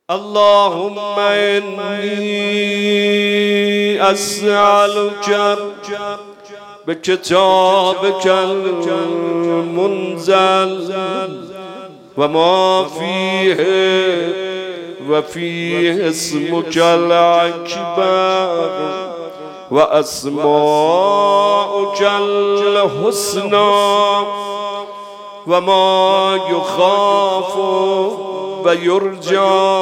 اللهم إني أسألك بكتابك المنزل وما فيه وفيه اسمك الأكبر وأسماؤك الحسنى وما يخاف ويرجى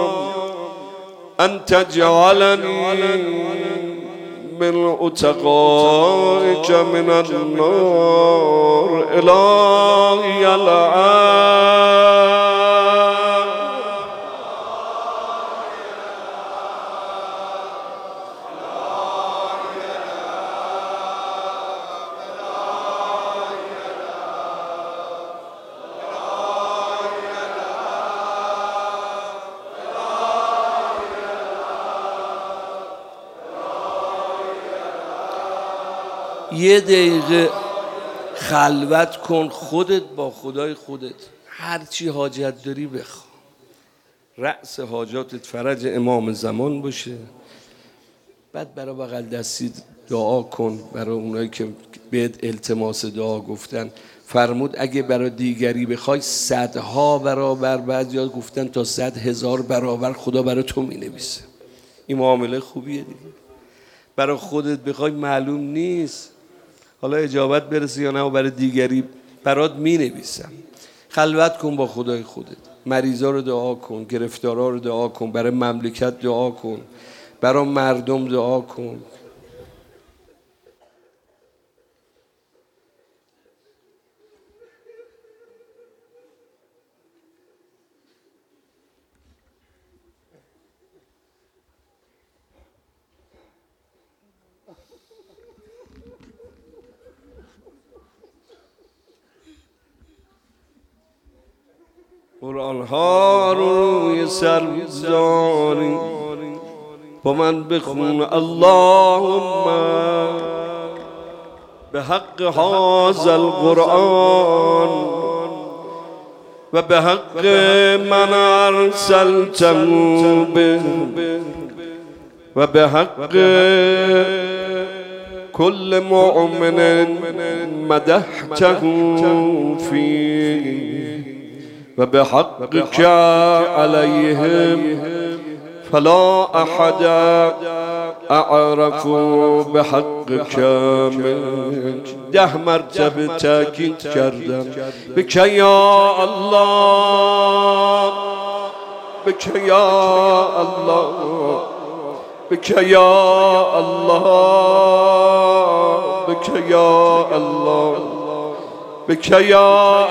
أن تجعلني من أتقائك من النار إلهي العالم. یه دقیقه خلوت کن خودت با خدای خودت، هر چی حاجت داری بخوا. رأس حاجاتت فرج امام زمان باشه. بعد برای بغل دستی دعا کن، برای اونایی که بهت التماس دعا گفتن. فرمود اگه برای دیگری بخوای صدها برابر، بعضیا گفتن تا 100,000 برابر خدا برای تو می نویسه. این معامله خوبیه دیگه. برای خودت بخوای معلوم نیست حالا اجابت برسه یا نه، و برای دیگری برات می نویسم. خلوت کن با خدای خودت، مریضا رو دعا کن، گرفتارا رو دعا کن، برای مملکت دعا کن، برای مردم دعا کن. قرآن ها روی سر بگذاری، با من بخون اللهم به حق هذا القرآن و به حق من ارسلته به و به حق كل مؤمن مدحته فيه و به حقك عليهم فلا احد اعرف بحقك منك. 10 مرتبه تاکید کردم. بك یا الله، بك یا الله، بك یا الله، بك یا الله، بك یا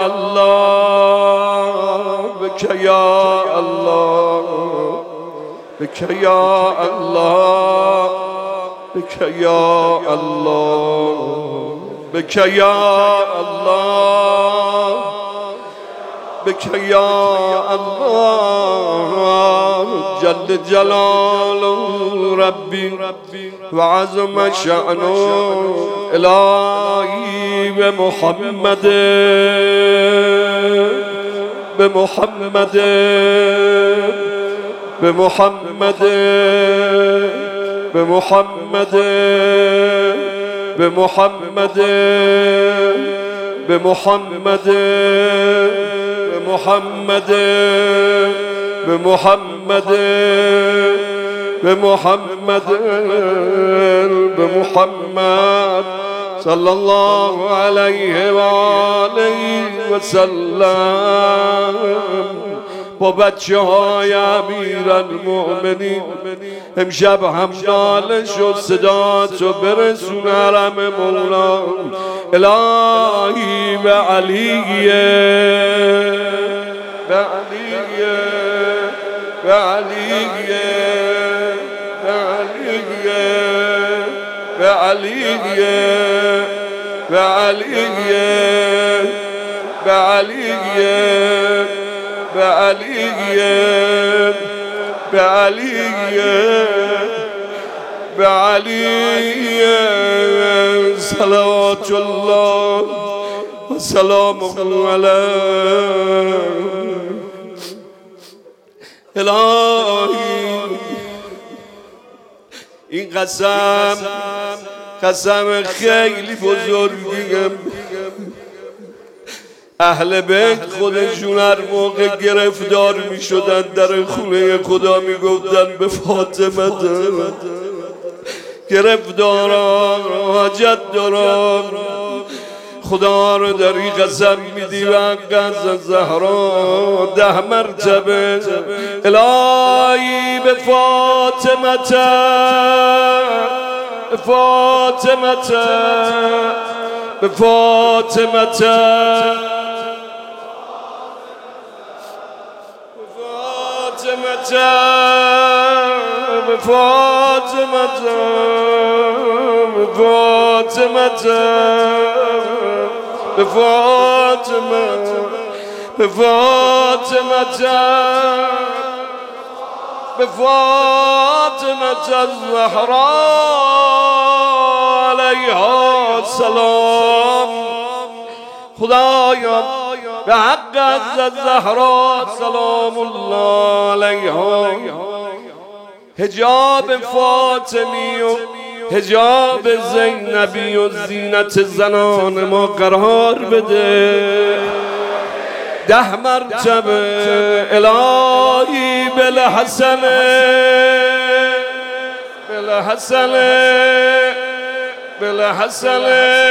الله، بك یا الله، بك یا الله، بك یا الله، بك یا الله، بك یا الله جل جلاله ربي وعظم شأنه إلهي بمحمد بمحمد بمحمد بمحمد بمحمد بمحمد بمحمد بمحمد بمحمد بمحمد صلى الله عليه وآله وسلم. با بچه های امیرالمؤمنین امشب هم ناله شد صدا تو برسون حرم مولا. الهی به علیه به علیه به علیه به علیه به علیه به علیه به علیه به علیه به علیه صلوات الله و سلام علیه. الهی این قسم خیلی بزرگیم. اهل بیت خودشون هر موقع گرفتار می شدن در خونه خدا می گفتن به فاطمه گرفتاران حاجت دارم، خدا رو داری قسم میدی و انقدر زهرا 10 مرتبه الهی به فاطمه به فاطمه به فاطمه به فاطمه به فاطمه به فاطمه به فاطمه به فاطمه الزهراء علیها السلام. خدایا به حق از زهرا سلام الله علیها حجاب فاطمی و حجاب زینبی و زینت زنان ما قرار بده. 10 مرتبه الهی بالحسن بالحسن بالحسن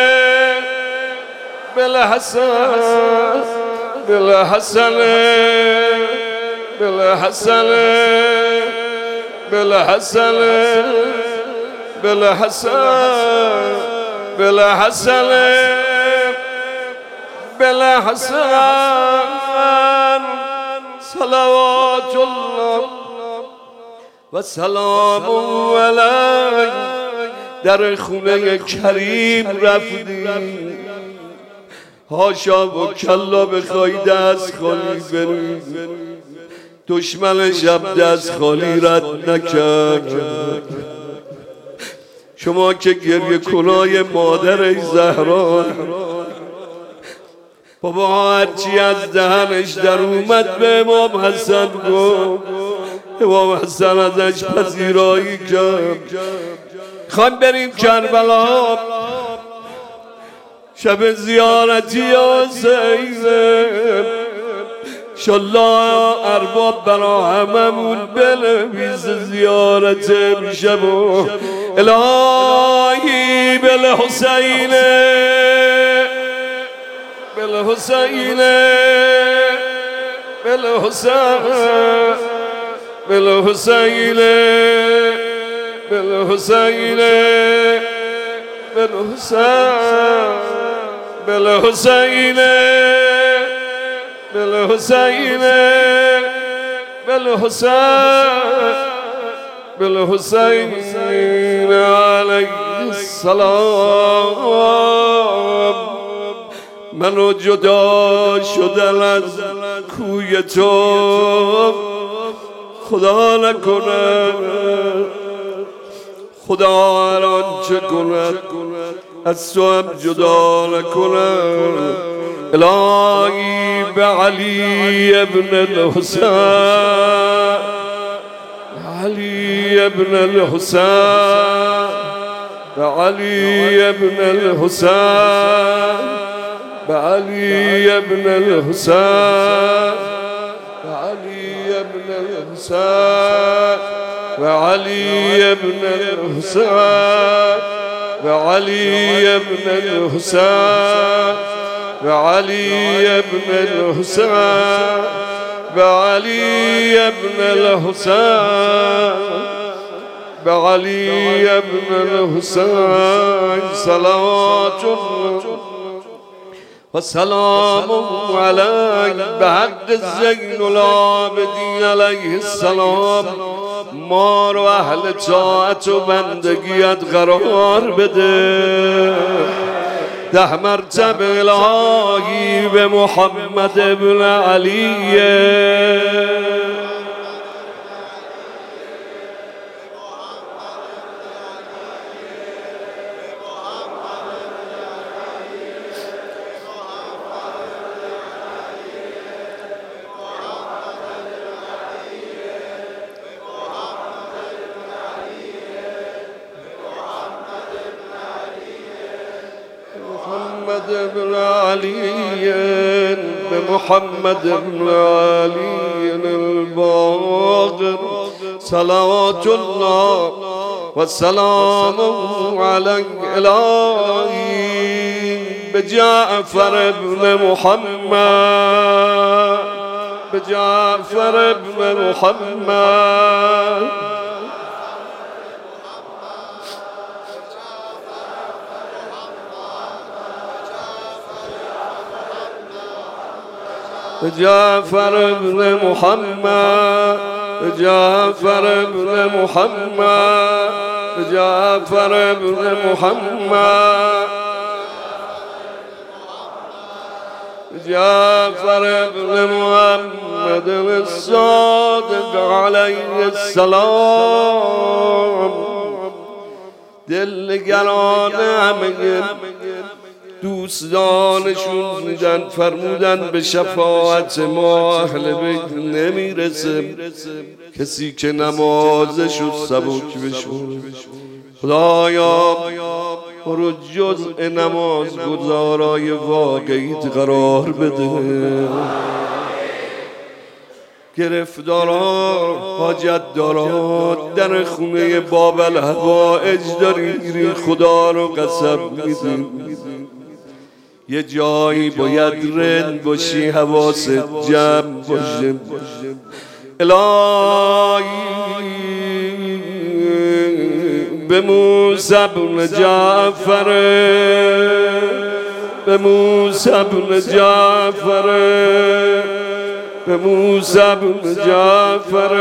بالحسن بالحسن بالحسن بالحسن بالحسن بالحسن بالحسن صلوات الله و سلام علیه. در خونه کریم رفتیم، هاشا و کلا بخوای دست خالی بری، دشمن شب دست خالی رد نکرد. شما که گریه کنای مادر زهرا، بابا هرچی از دهنش در اومد به امام حسن گفت، امام حسن ازش پذیرایی کرد. خواهیم بریم کربلا شب زیارتی حسین، انشالله ارباب برا هممون بنویس زیارت امشب. الهی بالحسین بالحسین بالحسین بالحسین بالحسین بالحسین بالحسین بالحسین بالحسین بالحسین علیه السلام. منو جدا شدن از کوی تو خدا نکنه، خدا هر آنچه کند از تو هم جدا نکنه. الهی به علی ابن الحسین، علی ابن الحسین، به علی ابن الحسین، به علی ابن الحسین، به علی ابن الحسین، به علی ابن الحسین، به علی ابن الحسین، به علی ابن الحسین، به علی ابن الحسین، به علی ابن الحسین صلوات الله و سلام علیه. به حق زین العابدین علیه السلام ما رو اهل طاعت و بندگیت قرار بده. 10 مرتبه الهی به محمد ابن علیه. محمد بن علي بمحمد بن علي الباقر صلوات الله والسلام على إلهي بجعفر بن محمد بجعفر بن محمد جعفر بن محمد جعفر بن محمد جعفر بن محمد جعفر بن محمد الصادق عليه السلام دلگران همه دوستانشون دیدن فرمودن به شفاعت ما اهل بیت نمیرسه کسی که نمازشو سبک بشون خدایا رو جزء نماز گزارای واقعیت قرار بده گرفتاران حاجت داران در خونه باب الحوائج داری خدا رو قسم میدیم یه جایی باید رند باشی حواست جمع باشه الهی به موسی بن جعفر به موسی بن جعفر به موسی بن جعفر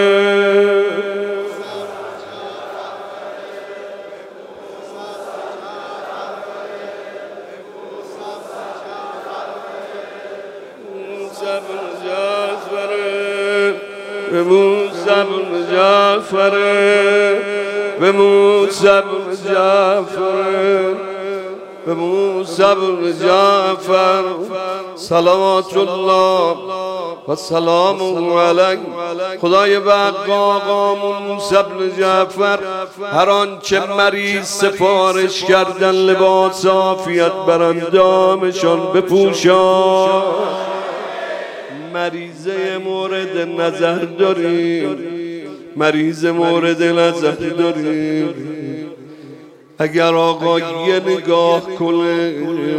به موسی بن جعفر به موسی بن جعفر به موسی بن جعفر صلوات الله و سلام علیه خدای بق آقامون موسی بن جعفر هر آنچه مریض سفارش کردن لباس عافیت بر اندامشان بپوشان مریضه مورد نظر داریم مریض مورد نظر داریم اگر آقا یه نگاه کنه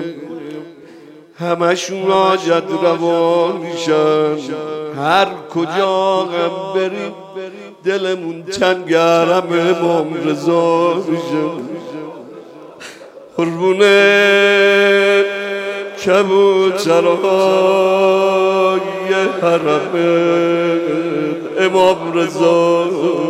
همشون حاجت روا میشن هر کجا هم بریم دلمون تنگرم امام رضا میشن قربونه کبوترهای حرم امام رضا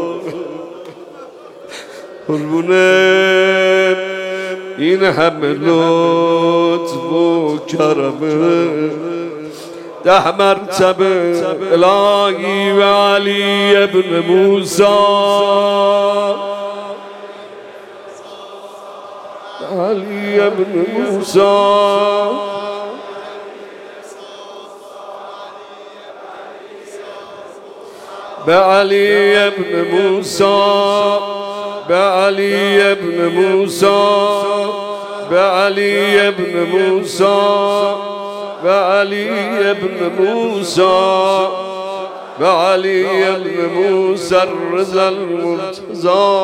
قربونه این همه لطف و کرمه 10 مرتبه الهی و علی ابن موسی علی ابن موسی بعلي ابن موسى بعلي ابن موسى بعلي ابن موسى بعلي ابن موسى بعلي ابن موسى الرضا المرتضى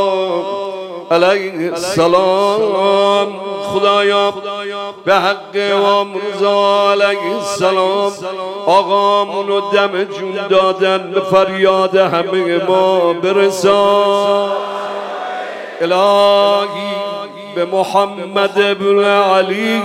عليه السلام خدایا به حق امام رضا علیه السلام آقامونو دم جون دادن به فریاد همه ما برسان الهی به محمد بن علی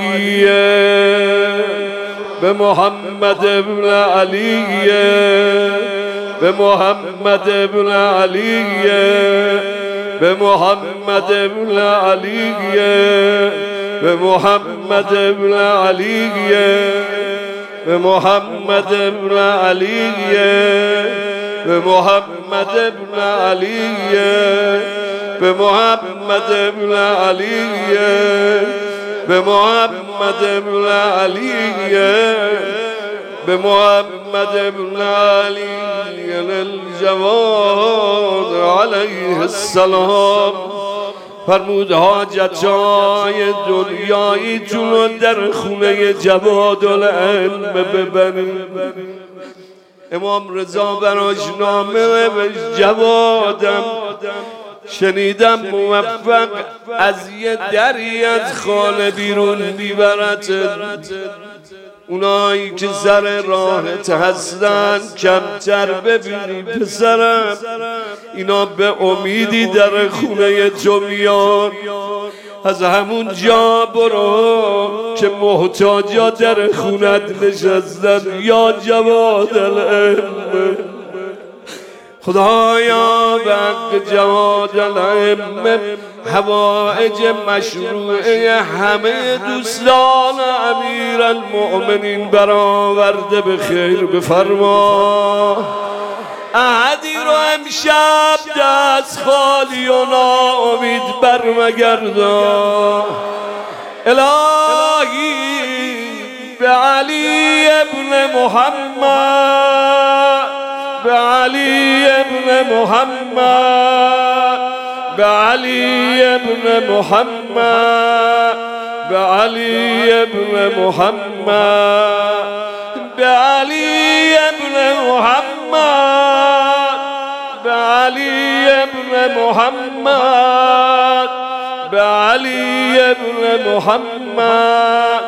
به محمد بن علی به محمد بن علی به محمد بن علی به محمد بن علی به محمد بن علی به محمد بن علی به محمد بن علی به محمد بن علی به محمد بن علی الجواد علیه السلام فرمود حاجتهای دنیایی جلو در خونه جوادالعلم ببرید. امام رضا براش نامه نوشت جوادم شنیدم موفق از یه دری از خانه بیرون میبرد. اونایی که سر راهت هستن کمتر ببینی پسرم، اینا به امیدی در خونه تو میان. از همون جا برو که محتاجا در خونت نشستن. یا جوادالعلم خدایا بق جوادالعلم حوائج مشروعه همه دوستان امیرالمؤمنین برآورده به خیر بفرما. احدی رو امشب دست خالی و ناامید برمگردان. الهی به علی ابن محمد، به علی ابن محمد، به علی ابن محمد، به علی ابن محمد، به علی ابن محمد، به علی ابن محمد، به علی ابن محمد،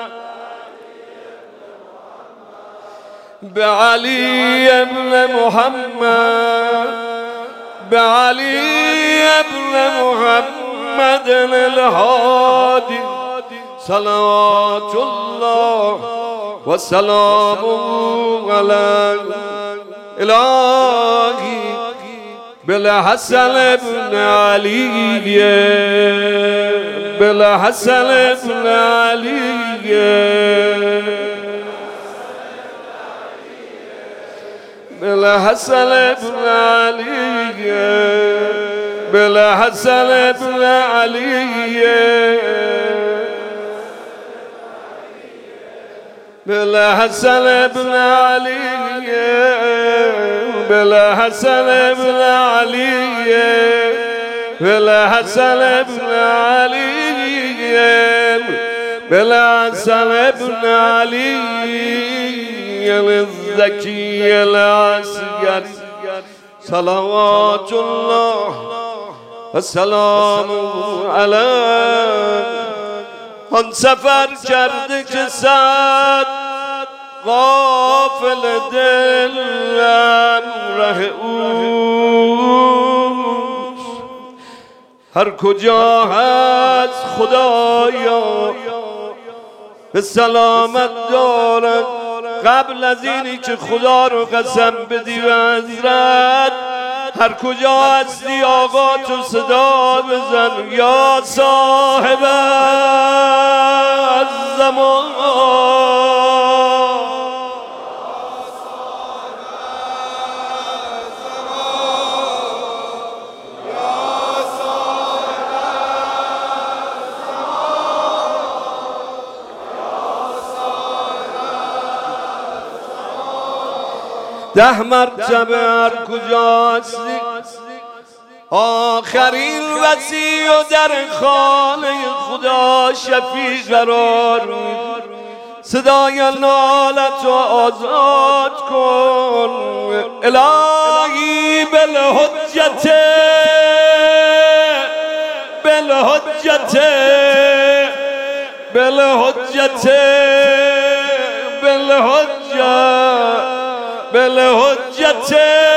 به علی ابن محمد، به علی ابن محمد الهادی صلوات الله و سلام علیه. الهی بالحسن ابن علی، بالحسن ابن علی، بالحسن ابن علی، بالحسن ابن علی، بالحسن ابن علی، بالحسن ابن علی، بالحسن ابن علی، بالحسن ابن علی الزکی العسکر صلوات الله و سلام علیه. آن سفر کرده که صد غافل دلم ره اوست. هر کجا هست خدایا به سلامت دارد. قبل از اینی که خدا رو قسم بدی و حضرت هر کجا هستی آقا تو صدا بزن. یا صاحب الزمان، ده مرتبه هر کجا هستی آخرین وصی و در خانه خدا شفیع قرار میدی. صدای نالت رو آزاد کن. الهی بالحجت، بالحجت، بالحجت، بالحجت، بالحجت،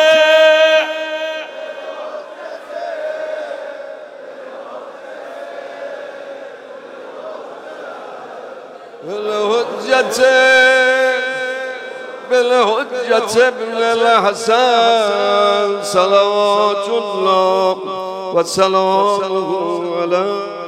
بالحجت، بالحجت ابن الحسن صلوات الله و سلام علیه.